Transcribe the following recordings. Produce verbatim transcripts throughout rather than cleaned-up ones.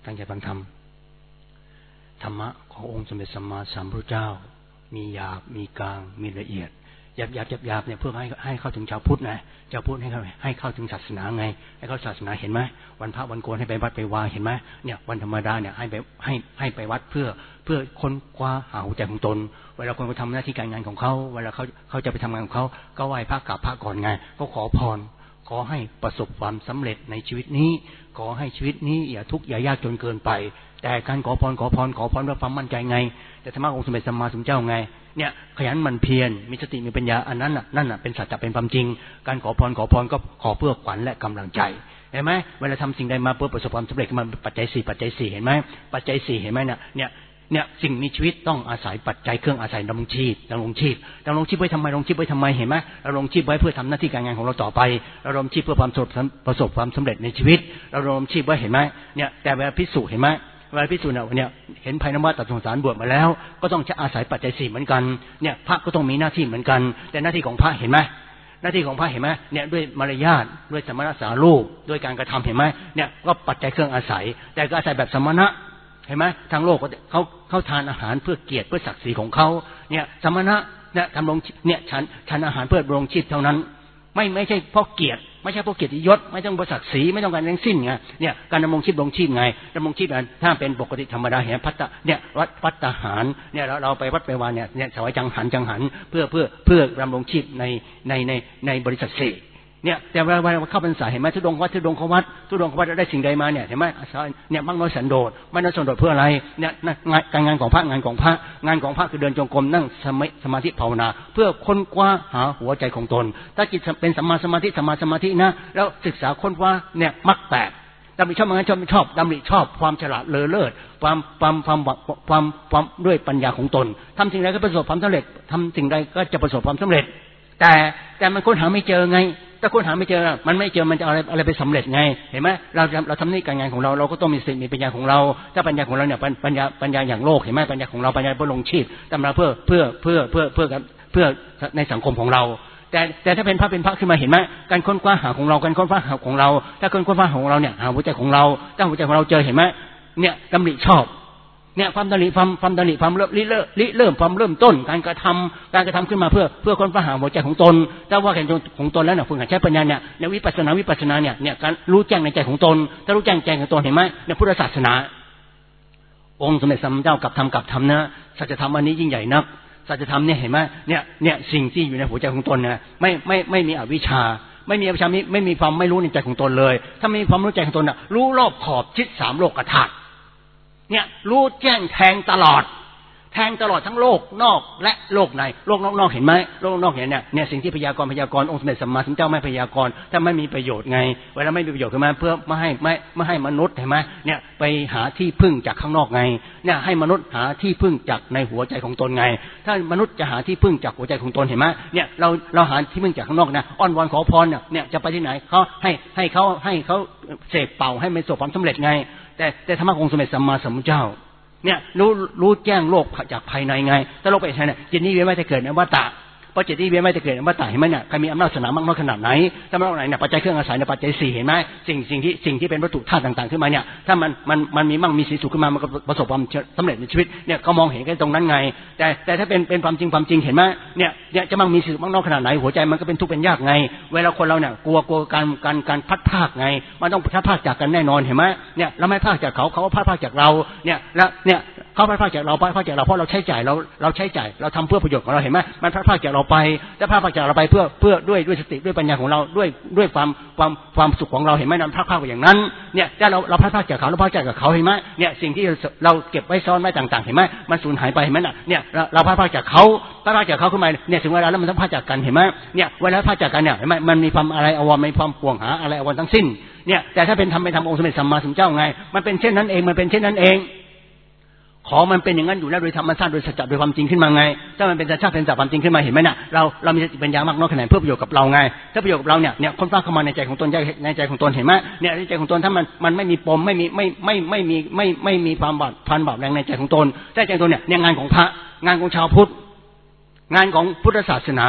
ตั้งใจฟังธรรมธรรมะขององค์สมเด็จสัมมาสัมพุทธเจ้ามีหยาบมีกลางมีละเอียดหยาบหยาบหยาบหยาบเนี่ยเพื่อให้ให้เข้าถึงชาวพุทธนะชาวพุทธให้เข้าให้เข้าถึงศาสนาไงให้เข้าศาสนาเห็นไหมวันพระวันโกนให้ไปวัดไปวาเห็นไหมเนี่ยวันธรรมดาเนี่ยให้ไปให้ให้ไปวัดเพื่อเพื่อค้นคว้าหาหัวใจของตนเวลาคนไปทำหน้าที่การงานของเขาเวลาเขาเขาจะไปทำงานของเขาก็ไหว้พระกราบพระก่อนไงก็ขอพรขอให้ประสบความสำเร็จในชีวิตนี้ขอให้ชีวิตนี้อย่าทุกข์อย่ายากจนเกินไปแต่การขอพรขอพรขอพรด้วยความมั่นใจไงแต่ธรรมะองค์สมเด็จสัมมาสัมพุทธเจ้าไงเนี่ยขยันหมั่นเพียรมีสติมีปัญญาอันนั้นน่ะนั่นน่ะเป็นสัจจะเป็นความจริงการขอพรขอพรก็ขอเพื่อขวัญและกำลังใจเห็นไหมเวลาทำสิ่งใดมาเพื่อประสบความสำเร็จมันปัจจัยสี่ปัจจัยสี่เห็นไหมปัจจัยสี่เห็นไหมเนี่ยเนี่ยเนี่ยสิ่งมีชีวิตต้องอาศัยปัจจัยเครื่องอาศัยดำรงชีพดำรงชีพดำรงชีพไว้ทำไมดำรงชีพไว้ทำไมเห็นไหมดำรงชีพไว้เพื่อทำหน้าที่การงานของเราต่อไปดำรงชีพเพื่อความประสบความสำเร็จในชีวิตดำรงชีพไว้เห็นไหมเนี่ยแต่เวลาพิสูจน์เห็นไหมเวลาพิสูจน์เนี่ยเห็นภัยนวัฏตัดสงสารบวชมาแล้วก็ต้องอาศัยปัจจัยสี่เหมือนกันเนี่ยพระก็ต้องมีหน้าที่เหมือนกันแต่หน้าที่ของพระเห็นไหมหน้าที่ของพระเห็นไหมเนี่ยด้วยมารยาทด้วยสมณะสารูปด้วยการกระทำเห็นไหมเนี่ยก็ปัจจัยเครื่องอาศัยแต่ก็อาศัยแบบสมณะเห็นไหมทางโลกเขาเขาทานอาหารเพื่อเกียรติเพื่อศักดิ์ศรีของเขาเนี่ยสมณะเนี่ยทำลงเนี่ยฉันฉันอาหารเพื่อดำรงชีพเท่านั้นไม่ไม่ใช่เพราะเกียรติไม่ใช่เพราะเกียรติยศไม่ต้องเพราะศักดิ์ศรีไม่ต้องการทั้งสิ้นไงเนี่ยการดำรงชีพดำรงชีพไงดำรงชีพถ้าเป็นปกติธรรมดาเห็นพัตตะเนี่ยวัดพัตตาหารเนี่ยเราเราไปวัดไปวานเนี่ยเนี่ยถวายจังหันจังหันเพื่อเพื่อเพื่อดำรงชีพในในในในบริษัทสี่เนี่ยแต่เวลาเข้าพรรษาเห็นไหมทุดงวัดทุดงเขาวัดทุดงเขาวัดได้สิ่งใดมาเนี่ยเห็นไหมเนี่ยมากน้อยสันโดษมากน้อยสันโดษเพื่ออะไรเนี่ยการงานของพระงานของพระงานของพระคือเดินจงกรมนั่งสมาธิภาวนาเพื่อค้นคว้าหาหัวใจของตนถ้าจิตเป็นสัมมาสมาธิสัมมาสมาธินะแล้วศึกษาค้นคว้าเนี่ยมรรคแปดดำริชอบมันชอบไม่ชอบดำริชอบความฉลาดเลอเลิศความความความความความด้วยปัญญาของตนทำสิ่งใดก็ประสบความสำเร็จทำสิ่งใดก็จะประสบความสำเร็จแต่แต่มันค้นหาไม่เจอไงถ้าค้นหาไม่เจอมันไม่เจอมันจะอะไรอะไรไปสำเร็จไงเห็นไหมเราเราทำนี่การงานของเราเราก็ต้องมีสติมีปัญญาของเราถ้าปัญญาของเราเนี่ยปัญญาปัญญาอย่างโลกเห็นไหมปัญญาของเราปัญญาเพื่อลงชีพตำราเพื่อเพื่อเพื่อเพื่อเพื่อเพื่อในสังคมของเราแต่แต่ถ้าเป็นพระเป็นพระขึ้นมาเห็นไหมการค้นคว้าหาของเราการค้นคว้าหาของเราถ้าการค้นคว้าของเราเนี่ยหาหัวใจของเราถ้าหัวใจของเราเจอเห็นไหมเนี่ยดำริชอบเนี่ยความดำริความความดำริความเริ่มริเริ่มริเริ่มความเริ่มต้นการกระทำการกระทำขึ้นมาเพื่อเพื่อค้นคว้าหาหัวใจของตนถ้าว่าแก่ของตนแล้วเนี่ยฝึกหัดใช้ปัญญาเนี่ยในวิปัสสนาวิปัสสนาเนี่ยเนี่ยการรู้แจ้งในใจของตนถ้ารู้แจ้งใจของตนเห็นไหมในพุทธศาสนาองค์สมเด็จสัมมาสัมพุทธเจ้ากับธรรมกับธรรมนะสัจธรรมอันนี้ยิ่งใหญ่นักสัจธรรมเนี่ยเห็นไหมเนี่ยเนี่ยสิ่งที่อยู่ในหัวใจของตนเนี่ยไม่ไม่ไม่มีอวิชชาไม่มีอวิชชาไม่มีความไม่รู้ในใจของตนเลยถ้าไม่มีความรู้ใจของตนน่ะรู้รอบขอบชิดสามโลกธาตุเนี่ยรู้แจ้งแทงตลอดแทงตลอดทั้งโลกนอกและโลกในโลกนอกๆเห็นไหมโลกนอกเห็นเนี่ยเนี่ยสิ่งที่พยากรณ์พยากรณ์องค์สมเด็จสัมมาสัมพุทธเจ้าไม่พยากรณ์ถ้าไม่มีประโยชน์ไงเวลาไม่มีประโยชน์ขึ้นมาเพื่อไม่ให้ไม่ไม่ให้มนุษย์เห็นไหมเนี่ยไปหาที่พึ่งจากข้างนอกไงเนี่ยให้มนุษย์หาที่พึ่งจากในหัวใจของตนไงถ้ามนุษย์จะหาที่พึ่งจากหัวใจของตนเห็นไหมเนี่ยเราเราหาที่พึ่งจากข้างนอกนะอ้อนวอนขอพรเนี่ยเนี่ยจะไปที่ไหนเขาให้ให้เขาให้เขาเสกเป่าให้มันประสบความสำเร็จไงแต่แต่ธรรมะองค์สมเด็จสัมมาสัมพุทธเจ้าเนี่ยรู้รู้แจ้งโลกจากภายในไงถ้าโลกภายในเนี่ยจิตนี้เวียนไม่จะเกิดในวัฏฏะเพราะจิตนี้เวียนไม่จะเกิดในวัฏฏะเห็นไหมเนี่ยใครมีอำนาจสนามมากน้อยขนาดไหนถ้ามันอะไรเนี่ยปัจจัยเครื่องอาศัยในปัจจัยสี่เห็นไหมสิ่งสิ่งที่สิ่งที่เป็นวัตถุธาตุต่างๆขึ้นมาเนี่ยถ้ามันมันมันมีมั่งมีสีสุขขึ้นมามันก็ประสบความสำเร็จในชีวิตเนี่ยเขามองเห็นกันตรงนั้นไงแต่แต่ถ้าเป็นเป็นความจริงความจริงเห็นไหมเนี่ยเนี่ยจะมั่งมีสีสุขมากน้อยขนาดไหนหัวใจมันก็เป็นทุกข์เป็นยากไงเวลาคนเราเนี่ยกลัวกลัวการการการพัดพากไงมันต้องพัดพากจากกันแน่นอนเห็นไหมเนี่ยเราไม่พากจากเขาเขาก็พัดพากจากเราเนี่ยแล้วเนี่ยเขาพัดพากจากเราพัดพากจากเราเพราะเราใช้จ่ายเราเราใช้จ่ายเราทำเพื่อประโยชน์ของเราเห็นไหมมันพัดพากจากเราไปแต่พัดพากจากเราไปเพื่อเพื่อด้วยด้วยสติด้วยปัญญาของเราด้วยด้วยความความความสุขของเราเห็นไหมนั้นพัดพากไปอย่างนั้นเนี่ยถ้าเราเราพัดพากจากเขาเราพัดจากกับเขาเห็นไหมเนี่ยสิ่งที่เราเก็บไว้ซ้อนไว้ต่างๆเห็นไหมมันสูญหายไปเห็นไหมน่ะเนี่ยเราพัดพากจากเขาพัดพากจากเขาขึ้นมาเนี่ยถึงเวลาแล้วมันต้องพัดจากกันเห็นไหมเนี่ยเวลาพัดจากกันเนี่ยเห็นไหมมันมีความอะไรอวรมีความห่วงหาอะไรอวรทั้งสิ้นเนี่ยแต่ถ้าเป็นธรรมเป็นธรรมองค์สมเด็จสัมมาสัมพุทธเจ้าไงมันเป็นเช่นนั้นเองมันเป็นเช่นนั้นเองขอมันเป็นอย่างนั้นอยู่แล้วโดยธรรมชาติโดยสัจจะโดยความจริงขึ้นมาไงถ้ามันเป็นสัจจะเป็นสัจความจริงขึ้นมาเห็นไหมน่ะเราเรามีสติปัญญามากน้อยขนาดเพื่อประโยชน์กับเราไงถ้าประโยชน์กับเราเนี่ยเนี่ยคนฟังเข้ามาในใจของตนในใจของตนเห็นไหมเนี่ยในใจของตนถ้ามันมันไม่มีปมไม่มีไม่ไม่ไม่มีไม่ไม่มีความบาดพันบาปแรงในใจของตนใจใจตนเนี่ยเนี่ยงานของพระงานของชาวพุทธงานของพุทธศาสนา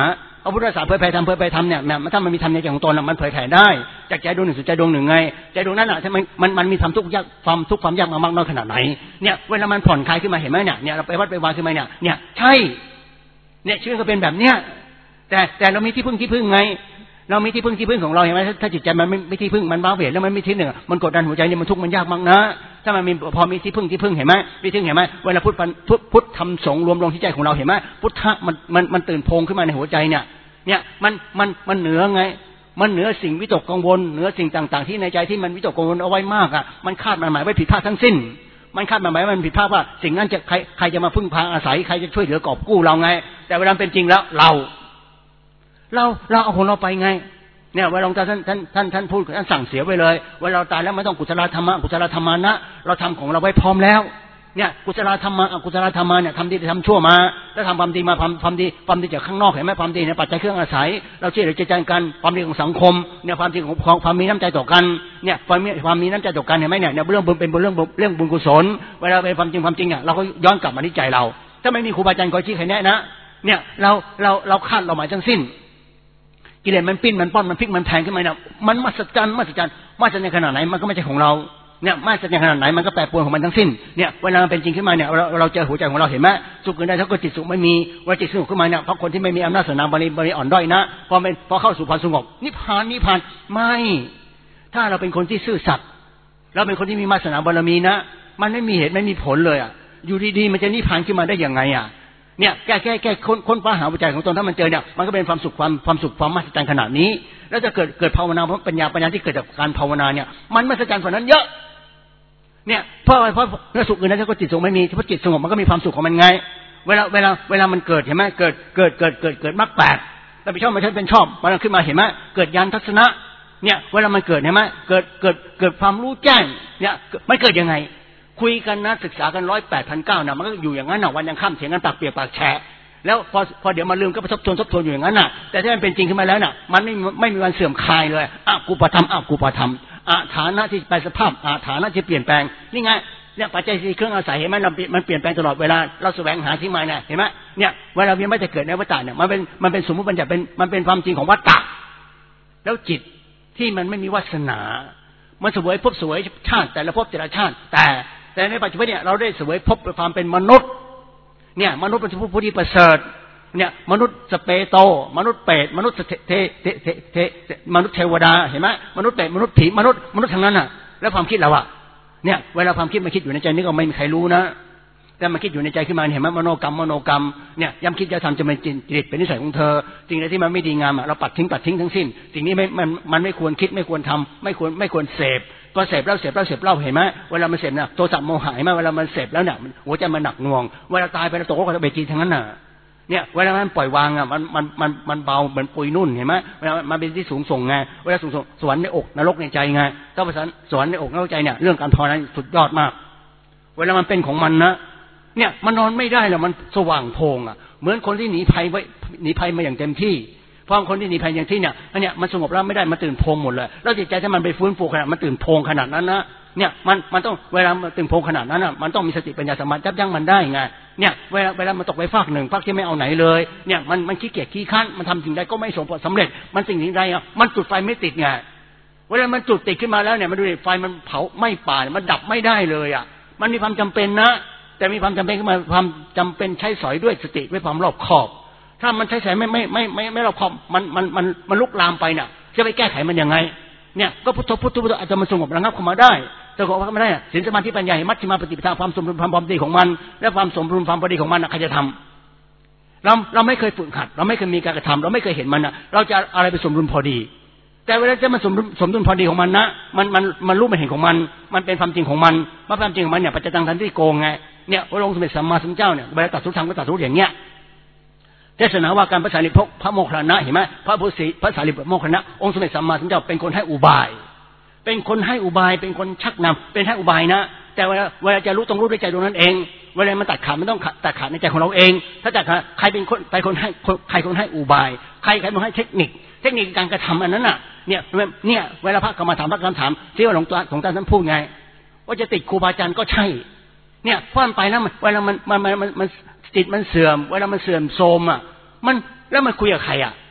พระพุทธศาสนาเผยแผ่ธรรมเผยแผ่ธรรมเนี่ยถ้ามันมีธรรมในใจของตนมันเผยแผ่ได้จากใจดวงหนึ่งสู่ใจดวงหนึ่งไงใจดวงนั้นอ่ะถ้ามันมันมันมีความทุกข์ยากความทุกข์ความยากมามากน้อยขนาดไหนเนี่ยเวลามันผ่อนคลายขึ้นมาเห็นไหมเนี่ยเนี่ยเราไปวัดไปวาขึ้นมาเนี่ยเนี่ยใช่เนี่ยชีวิตก็เป็นแบบเนี้ยแต่แต่เรามีที่พึ่งที่พึ่งไงเรามีที่พึ่งที่พึ่งของเราเห็นไหมถ้าจิตใจมันไม่ไม่ที่พึ่งมันว้าเหวแล้วมันไม่ที่หนึ่งมันกดดันหัวใจเนี่ยมันทุกข์มันยากมากนะถ้ามันมีพอมีที่พึ่งที่พึ่งเห็นไหมมีที่พึ่งเห็นไหมเวลาพุทธพุทธพุทธธรรมสงฆ์รวมลงที่ใจของเราเห็นไหมพุทธะมันมันมันตื่นโพงขึ้นมาในหัวใจเนี่ยเนี่ยมันมันมันเหนือไงมันเหนือสิ่งวิตกกังวลเหนือสิ่งต่างๆที่ในใจที่มันวิตกกังวลเอาไว้มากอ่ะมันคาดมันหมายไว้ผิดพลาดทั้งสิ้นมันคาดมันหมายมันผิดพลาดว่าสิ่งนั้นจะใครใครจะมาพึ่งพาอาศัยใครจะช่วยเหลือกอบกู้เราไงแต่เวลาเป็นจริงแล้วเราเราเราเอาของเราไปไงเนี่ยเวลาหลวงตาท่านท่านท่านท่านพูดท่านสั่งเสียไว้เลยเวลาเราตายแล้วไม่ต้องกุศลธรรมะกุศลธรรมานะเราทำของเราไว้พร้อมแล้วเนี่ยกุศลธรรมะอกุศลธรรมะเนี่ยทำดีทำชั่วมาแล้วทำความดีมาความดีความดีจากข้างนอกเห็นไหมความดีเนี่ยปัจจัยเครื่องอาศัยเราช่วยเหลือใจกันความดีของสังคมเนี่ยความดีของความมีน้ำใจต่อกันเนี่ยความมีความมีน้ำใจต่อกันเห็นไหมเนี่ยเรื่องบุญเป็นเรื่องเรื่องบุญกุศลเวลาเป็นความจริงความจริงอ่ะเราก็ย้อนกลับมาที่ใจเราถ้าไม่มีครูบาอาจารย์คอยชี้ใครแนะนะเนี่ยเราเราเราคาดเราหมายทั้งสิ้นกิเลสมันปิ้นมันป้อนมันพลิกมันแทงขึ้นมาเนี่ยมันมหัศจรรย์มหัศจรรย์มหัศจรรย์ขนาดไหนมันก็ไม่ใช่ของเราเนี่ยมหัศจรรย์ขนาดไหนมันก็แปรปรวนของมันทั้งสิ้นเนี่ยเวลามันเป็นจริงขึ้นมาเนี่ยเราเราเจอหัวใจของเราเห็นไหมสุขเกินได้ถ้าเกิดจิตสุขไม่มีเวลาจิตสุขขึ้นมาเนี่ยเพราะคนที่ไม่มีอำนาจศาสนาบริบริอ่อนด้อยนะพอเป็นพอเข้าสู่ความสงบนิพพานนิพพานไม่ถ้าเราเป็นคนที่ซื่อสัตย์เราเป็นคนที่มีศาสนาบารมีนะมันไม่มีเหตุไม่มีผลเลยอ่ะอยู่ดีๆมันจะนิพพานขึ้นมาได้ยังไงอ่ะเนี่ยแก้แก้แก้ค้นค้นคว้าหาหัวใจของตนถ้ามันเจอเนี่ยมันก็เป็นความสุขความความสุขความมหัศจรรย์ขนาดนี้แล้วจะเกิดเกิดภาวนาเพราะปัญญาปัญญาที่เกิดจากการภาวนาเนี่ยมันมหัศจรรย์กว่านั้นเยอะเนี่ยเพราะเพราะเรื่องสุขอื่นนั้นถ้าจิตสงบไม่มีเพราะจิตสงบมันก็มีความสุขของมันไงเวลาเวลาเวลามันเกิดเห็นไหมเกิดเกิดเกิดเกิดเกิดมรรคแปดแต่ไปชอบไม่ใช่เป็นชอบมันขึ้นมาเห็นไหมเกิดญาณทัศนะเนี่ยเวลามันเกิดเห็นไหมเกิดเกิดเกิดความรู้แจ้งเนี่ยมันเกิดยังไงคุยกันนะศึกษากันร้อยแปดพันเก้านะมันก็อยู่อย่างนั้นนะวันยังค่ำเถียงกันปากเปียกปากแฉะแล้วพอพอเดี๋ยวมาลืมก็ไปทบทวนทบทวนอยู่อย่างนั้นน่ะแต่ถ้ามันเป็นจริงขึ้นมาแล้วน่ะมันไม่ไม่มีวันเสื่อมคลายเลยอะกูปธรรมอะกูปธรรมอะฐานะที่แปลสภาพอะฐานะที่เปลี่ยนแปลงนี่ไงเนี่ยปัจจัยสี่เครื่องอาศัยเห็นไหมมันเปลี่ยนแปลงตลอดเวลาเราแสวงหาที่มาเนี่ยเห็นไหมเนี่ยเวลายังไม่จะเกิดในวัฏฏะเนี่ยมันเป็นมันเป็นสมมติบัญญัติเป็นมันเป็นความจริงของวัฏฏะแล้วจิตที่มันไม่มีวาสนามันเสวยภพเสวยชาติแต่ละภพแต่ละชาติแต่แต่ในปัจจุบันเนี่ยเราได้เสวยภพด้วยความเป็นมนุษย์เนี่ยมนุษย์เป็นผู้ที่ประเสริฐเนี่ยมนุษย์สเปโตมนุษย์เปรตมนุษย์เทเทเทเทมนุษย์เทวดาเห็นไหมมนุษย์เปรตมนุษย์ผีมนุษย์มนุษย์ทั้งนั้นน่ะแล้วความคิดเราอะเนี่ยเวลาความคิดมันคิดอยู่ในใจนี่ก็ไม่มีใครรู้นะแต่มันคิดอยู่ในใจขึ้นมาเห็นไหมมโนกรรมมโนกรรมเนี่ยย้ำคิดจะทำจะเป็นจิตเป็นนิสัยของเธอสิ่งใดที่มันไม่ดีงามอะเราปัดทิ้งปัดทิ้งทั้งสิ้นสิ่งนี้ไม่มันมันไม่ควรคิดไม่ควรทำไม่ควรไม่ควรเสพพอเสพแล้วเสพแล้วเสพเล่าเห็นไหมเวลามันเสพเนี่ยโทสะโมหะเห็นไหมเวลามันเสพแล้วเนี่ยหัวใจมันหนักหน่วงเวลาตายไปแล้วตกก็จะเบจีทั้งนั้นน่ะเนี่ยเวลามันปล่อยวางอ่ะมันมันมันมันเบาเหมือนปุยนุ่นเห็นไหมเวลามันเป็นที่สูงส่งไงเวลาสูงส่งสวรรค์ในอกนรกในใจไงถ้าภาษาสวรรค์ในอกนรกใจเนี่ยเรื่องการภาวนาสุดยอดมากเวลามันเป็นของมันนะเนี่ยมันนอนไม่ได้หรอกมันสว่างโพงอ่ะเหมือนคนที่หนีภัยไว้หนีภัยมาอย่างเต็มที่เพราะคนที่หนีภัยอย่างที่เนี่ยอันเนี้ยมันสงบแล้วไม่ได้มันตื่นโพงหมดเลยแล้วจิตใจถ้ามันไปฟื้นฟูขนาดมันตื่นโพงขนาดนั้นนะเนี่ยมันมันต้องเวลามันตื่นโพงขนาดนั้นอ่ะมันต้องมีสติปัญญาสมาธิยับยั้งมันได้ไงเนี่ยเวลาเวลามันตกไปฟากหนึ่งฟากที่ไม่เอาไหนเลยเนี่ยมันมันขี้เกียจขี้ข้านมันทำสิ่งใดก็ไม่สมผลสำเร็จมันสิ่งใดอ่ะมันจุดไฟไม่ติดไงเวลามันจุดติดขึ้นมาแล้วเนี่ยมันดูดิไฟมันเผาไม่ป่ามันดับไม่ได้เลยอ่ะมันมีความจำเป็นนะแต่มีความจำเป็นขึ้นมาความจำเป็นใช้สอยด้วยสติด้วยความรอบคอบถ้ามันใช้สอยไม่ไม่ไม่ไม่ไม่รอบคอบมันมันมันมันลุกลามไปเนี่ยจะไปแก้ไขมันยังไงเนี่ยก็พุทโธพุทโธพุทโธอาจจะมันสงบระงับเข้ามาได้แต่ก็ว่าไม่ได้ศีลสมาธิปัญญามัชฌิมาปฏิปทาความสมดุลความพอดีของมันและความสมดุลความพอดีของมันใครจะทำเราเราไม่เคยฝึกหัดเราไม่เคยมีการกระทำเราไม่เคยเห็นมันนะเราจะอะไรไปสมดุลพอดีแต่เวลาจะมันสมดุลสมดุลพอดีของมันนะมันมันมันรู้มันเห็นของมันมันเป็นความจริงของมันว่าความจริงของมันเนี่ยปัจจตังทันที่โกงไงเนี่ยพระองค์สมเด็จสัมมาสัมพุทธเจ้าเนี่ยเวลาตรัสรู้ธรรมก็ตรัสรู้อย่างเงี้ยเทศนาว่าการพระสารีบุตรพระโมคคัลลานะเห็นไหมพระพุทธศีพระสารีบุตรโมคคัลลานะองค์สมเด็จสัมมาสัมพุทธเจ้าเป็นคนให้อุบายเป็นคนให้อุบายเป็นคนชักนำเป็นให้อุบายนะแต่เวลาเวลาจะรู้ต้องรู้ด้วยใจตรงนั้นเองเวลามันตัดขาดมันต้องตัดขาดในใจของเราเองถ้าตัดขาดใครเป็นคนไปคนให้ใครคนให้อุบายใครใครคนให้เทคนิคเทคนิคการกระทำอันนั้นน่ะเนี่ยเนี่ยเวลาพระกรรมฐานพระกรรมฐานที่ว่าหลวงตาของท่านพูดไงว่าจะติดครูบาอาจารย์ก็ใช่เนี่ยเพราะมันไปแล้วมันเวลามันมันมันมันจิตมันเสื่อมเวลามันเสื่อมโทรมอ่ะมันแล้วมันคุยกับใครอ่ะ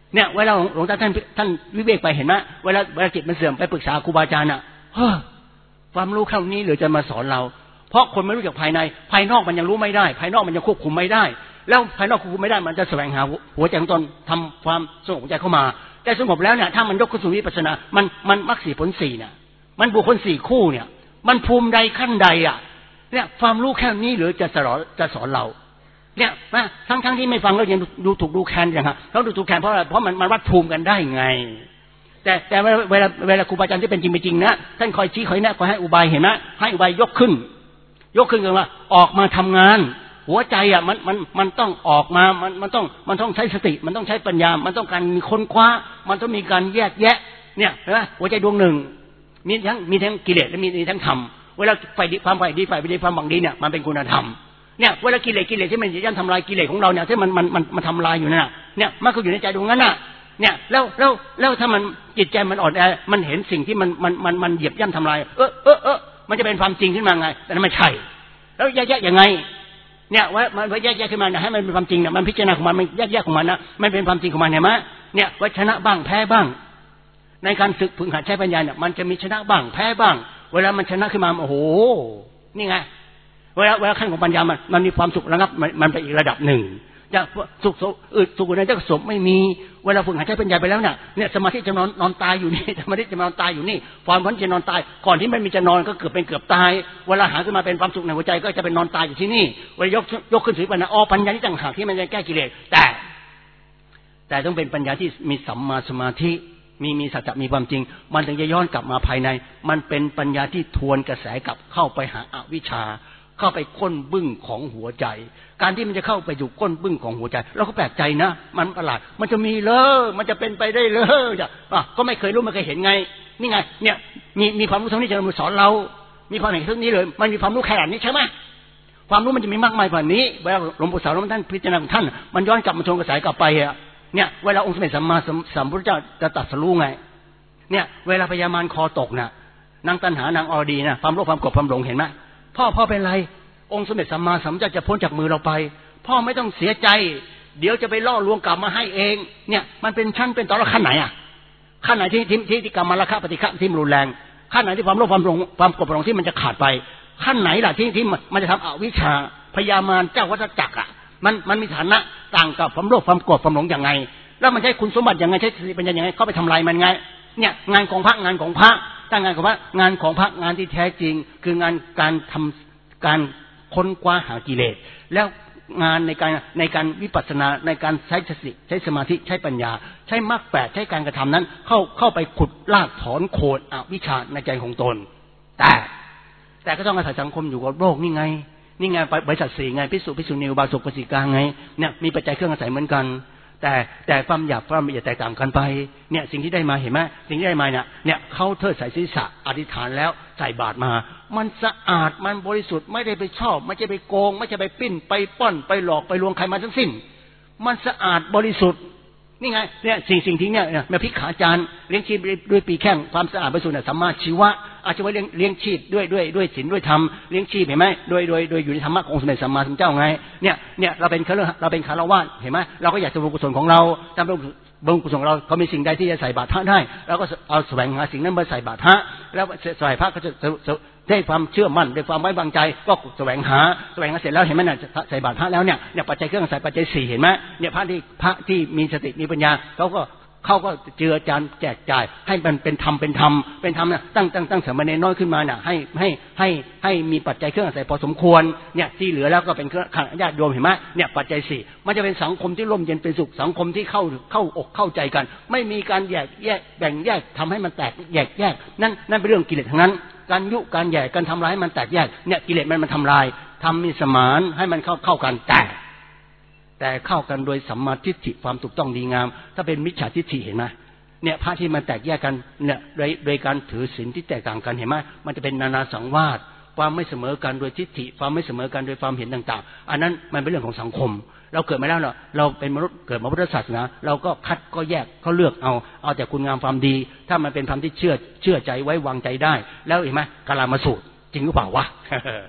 เนี่ยเวลาหลวงตาท่านท่านวิเวกไปเห็นไหมเวลาเวลาจิตมันเสื่อมไปปรึกษาครูบาอาจารย์อ่ะเฮ้อความรู้แค่นี้หรือจะมาสอนเราเพราะคนไม่รู้จักภายในภายนอกมันยังรู้ไม่ได้ภายนอกมันยังควบคุมไม่ได้แล้วภายนอกควบคุมไม่ได้มันจะแสวงหาหัวใจของตนทำความสงบใจเข้ามาแต่สงบแล้วเนี่ยถ้ามันยกขึ้นสู่วิปัสสนามันมันมรรคสี่ผลสี่เนี่ยมันบุคคลสี่คู่เนี่ยมันภูมิใดขั้นใดอ่ะเนี่ยความรู้แค่นี้หรือจะสอนจะสอนเราเนี่ยนะทั้งทั้งที่ไม่ฟังก็ยังดูถูกดูแคลนอย่างฮะเขาดูถูกแคลนเพราะอะไรเพราะมันมันวัดภูมิกันได้ไงแต่แต่เวลาเวลาเวลาครูบาอาจารย์ที่เป็นจริงเป็นจริงนะท่านคอยชี้คอยแนะคอยให้อุบายเห็นไหมให้อุบายยกขึ้นยกขึ้นกันว่าออกมาทำงานหัวใจอ่ะมันมันมันต้องออกมามันมันต้องมันต้องใช้สติมันต้องใช้ปัญญามันต้องการมีค้นคว้ามันต้องมีการแยกแยะเนี่ยเห็นไหมหัวใจดวงหนึ่งมีทั้งมีทั้งกิเลสและมีทั้งธรรมเวลาฝ่ายดีความฝ่ายดีฝ่ายไม่ดีความบังดีเนี่ยมันเป็นคุณธรรมเนี่ยเวลากิเลสกิเลสที่มันย่ำทำลายกิเลสของเราเนี่ยที่มันมันมันมันทำลายอยู่นั่นน่ะเนี่ยมันก็อยู่ในใจดวงนั้นน่ะเนี่ยแล้วแล้วแล้วถ้ามันจิตใจมันอ่อนแอมันเห็นสิ่งที่มันมันมันมันเหยียบย่ำทำลายเออเออเออมันจะเป็นความจริงขึ้นมาไงแต่นั้นไม่ใช่แล้วแยกแยะยังไงเนี่ยว่ามันแยกแยะขึ้นมาให้มันเป็นความจริงเนี่ยมันพิจารณาของมันมันแยกแยะของมันนะมันเป็นความจริงของมันเห็นไหมเนี่ยว่าชนะบ้างแพ้บ้างในการศึกฝึกหัดใช้ปัญญาเนี่ยมันจะมีชนะบ้างแพ้บ้างเวลามันชนะขึ้นมาโอ้โหนี่ไงเวลาเวลาขั้นของปัญญามันมันมีความสุขระงับมันมันไปอีกระดับหนึ่งจะสุขสุขอึดสุขในเจ้าสมไม่มีเวลาฝึกหัดใช้ปัญญาไปแล้วเนี่ยเนี่ยสมาธิจะนอนนอนตายอยู่นี่สมาธิจะนอนตายอยู่นี่ความฝันจะนอนตายก่อนที่ไม่มีจะนอนก็เกือบเป็นเกือบตายเวลาหาขึ้นมาเป็นความสุขในหัวใจก็จะเป็นนอนตายอยู่ที่นี่เวลายกยกขึ้นสู่ปัญญาอ๋อปัญญาที่ต่างหากที่มันจะแก้กิเลสแต่แต่ต้องเป็นปัญญาที่มีสัมมาสมาธิมีมีสัจจะมีความจริงมันถึงจะย้อนกลับมาภายในมันเป็นปัญญาที่ทวนกระแสกลับเข้าไปหาอวิชชาเข้าไปก้นบึ้งของหัวใจการที่มันจะเข้าไปอยู่ก้นบึ้งของหัวใจเราก็แปลกใจนะมันประหลาดมันจะมีเลยมันจะเป็นไปได้เลยจ้ะอ่ะก็ไม่เคยรู้ไม่เคยเห็นไงนี่ไงเนี่ยมีมีความรู้เท่านี้จะมาสอนเรามีความเห็นเท่านี้เลยมันมีความรู้ขนาดนี้ใช่ไหมความรู้มันจะมีมากมายกว่านี้เวลาหลวงปู่สาวท่านพิจารณาของท่านมันย้อนกลับมาทวนกระแสกลับไปอ่ะเนี่ยเวลาองค์สมเด็จสัมมาสัมพุทธเจ้าจะตรัสรู้ไงเนี่ยเวลาพญามารคอตกน่ะนางตัณหานางอรดีน่ะความโลภความโกรธความหลงเห็นไหมพ่อพ่อเป็นไรองค์สมเด็จสัมมาสัมพุทธเจ้าจะพ้นจากมือเราไปพ่อไม่ต้องเสียใจเดี๋ยวจะไปล่อลวงกลับมาให้เองเนี่ยมันเป็นชั้นเป็นตอนละขั้นไหนอ่ะขั้นไหนที่ที่ที่กรรมราคะปฏิฆะที่รุนแรงขั้นไหนที่ความโลภความหลงความโกรธความหลงที่มันจะขาดไปขั้นไหนล่ะที่ที่มันจะทำอวิชชาพญามารเจ้าวัฏจักรอ่ะมันมันมีฐานะต่างกับความโลภความโกรธความหลงอย่างไงแล้วมันใช้คุณสมบัติยังไงใช้สติปัญญายังไงเข้าไปทำลายมันไงเนี่ยงานของพระงานของพระตั้งงานของพระงานของพระงานที่แท้จริงคืองานการทำการค้นคว้าหากิเลสแล้วงานในการในการวิปัสสนาในการใช้สติใช้สมาธิใช้ปัญญาใช้มรรคแปดใช้การกระทำนั้นเข้าเข้าไปขุดรากถอนโคนอวิชชาในใจของตนแต่แต่ก็ต้องอาศัยสังคมอยู่กับโลกนี่ไงนี่ไงบริษัทสี่ไงพิสุพิสุนิวบาสุปสิกาไงเนี่ยมีปัจจัยเครื่องอาศัยเหมือนกันแต่แต่ความหยาบความละเอียดแตกต่างกันไปเนี่ยสิ่งที่ได้มาเห็นไหมสิ่งที่ได้มาเนี่ยเนี่ยเขาเทิดใส่ศีรษะอธิษฐานแล้วใส่บาตรมามันสะอาดมันบริสุทธิ์ไม่ได้ไปชอบไม่ใช่ไปโกงไม่ใช่ไปปิ้นไปป้อนไปหลอกไปลวงใครมาทั้งสิ้นมันสะอาดบริสุทธิ์นี่ไงเนี่ยสิ่งสิ่งที่เนี่ยแม่พิขาจารย์เลี้ยงชีพด้วยปีแข้งความสะอาดบริสุทธิ์เนี่ยสัมมาชีวะอาชีวะเลี้ยงเลี้ยงชีพด้วยด้วยด้วยศีลด้วยธรรมเลี้ยงชีพเห็นไหมโดยโดยโดยอยู่ในธรรมะของสมเด็จสัมมาสัมพุทธเจ้าไงเนี่ยเนี่ยเราเป็นเราเป็นคารวะเห็นไหมเราก็อยากจะบุญกุศลของเราตามบุญกุศลของเราเขามีสิ่งใดที่จะใส่บาตรพระได้เราก็เอาแสวงหาสิ่งนั้นมาใส่บาตรพระแล้วใส่พระก็จะได้ความเชื่อมั่นได้ความไว้วางใจก็แสวงหาแสวงหาเสร็จแล้วเห็นไหมน่ะใส่บาตรพระแล้วเนี่ยเนี่ยปัจจัยเครื่องใส่ปัจจัยสี่เห็นไหมเนี่ยพระที่พระที่มีสติมีปัญญาเขาก็เขาก็เจือจานแจกจ่ายให้มันเป็นธรรมเป็นธรรมเป็นธรรมเนี่ยตั้งตั้งตั้งสามเณรน้อยขึ้นมาเนี่ยให้ให้ให้ให้มีปัจจัยเครื่องอาศัยพอสมควรเนี่ยที่เหลือแล้วก็เป็นญาติโยมเห็นไหมเนี่ยปัจจัยสี่มันจะเป็นสังคมที่ร่มเย็นเป็นสุขสังคมที่เข้าเข้าอกเข้าใจกันไม่มีการแยกแยกแบ่งแยกทำให้มันแตกแยกแยกนั่นนั่นเป็นเรื่องกิเลสทั้งนั้นการยุการแยกการทำลายให้มันแตกแยกเนี่ยกิเลสมันมันทำลายทำมีสมานให้มันเข้าเข้ากันแต่แต่เข้ากันโดยสัมมาทิฏฐิความถูกต้องดีงามถ้าเป็นมิจฉาทิฏฐิเห็นไหมเนี่ยพระที่มันแตกแยกกันเนี่ยโดยโดยการถือศีลที่แตกต่างกันเห็นไหมมันจะเป็นนานาสังวาสความไม่เสมอกันโดยทิฏฐิความไม่เสมอกันโดยความเห็นต่างๆอันนั้นมันเป็นเรื่องของสังคมเราเกิดมาแล้วเนาะเราเป็นมนุษย์เกิดมาพุทธศาสนาเราก็คัดก็แยกเขาเลือกเอาเอาแต่คุณงามความดีถ้ามันเป็นธรรมที่เชื่อเชื่อใจไว้วางใจได้แล้วเห็นไหมกาลามาสูตรจริงหรือเปล่าวะ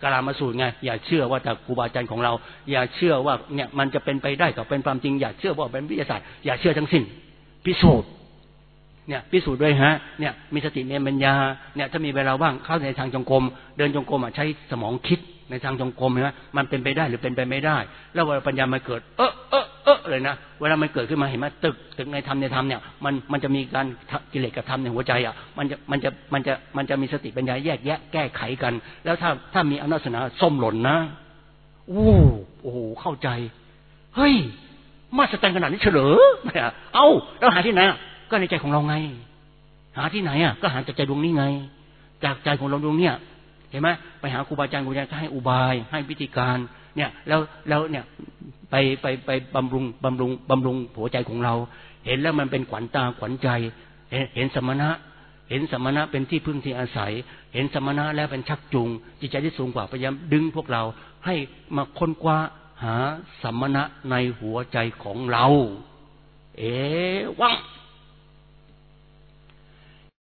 กาลามาสูตรไงอย่าเชื่อว่าแต่ครูบาอาจารย์ของเราอย่าเชื่อว่าเนี่ยมันจะเป็นไปได้กับเป็นความจริงอย่าเชื่อว่าเป็นวิทยาศาสตร์อย่าเชื่อทั้งสิ้นพิสูจน์เนี่ยพิสูจน์ด้วยฮะเนี่ยมีสติมีปัญญาเนี่ยถ้ามีเวลาว่างเข้าในทางจงกรมเดินจงกรมอ่ะใช้สมองคิดในทางจงกรมนะมันเป็นไปได้หรือเป็นไปไม่ได้แล้วเวลาปัญญามันเกิดเออเออเออเลยนะเวลามันเกิดขึ้นมาเห็นไหมตึกตึกในธรรมในธรรมเนี่ยมันมันจะมีการกิเลสกับธรรมในหัวใจอ่ะมันจะมันจะมันจะมันจะมีสติปัญญาแยกแยะแก้ไขกันแล้วถ้าถ้ามีอำนาจศาสนาส้มหล่นนะโอ้โอ้เข้าใจเฮ้ยมาสแตนขนาดนี้เฉลยไม่อ่ะเอ้าแล้วหาที่ไหนก็ในใจของเราไงหาที่ไหนอ่ะก็หาจากใจดวงนี้ไงจากใจของเราดวงเนี้ยเห็นไหมไปหาครูบาอาจารย์ครูบาอาจารย์ก็ให้อุบายให้วิธีการเนี่ยแล้วแล้วเนี่ยไปไปไปบำรุงบำรุงบำรุงหัวใจของเราเห็นแล้วมันเป็นขวัญตาขวัญใจเห็นเห็นสมณะเห็นสมณะเป็นที่พึ่งที่อาศัยเห็นสมณะแล้วเป็นชักจูงจิตใจที่สูงกว่าพยายามดึงพวกเราให้มาค้นคว้าหาสมณะในหัวใจของเราเอ๋วัง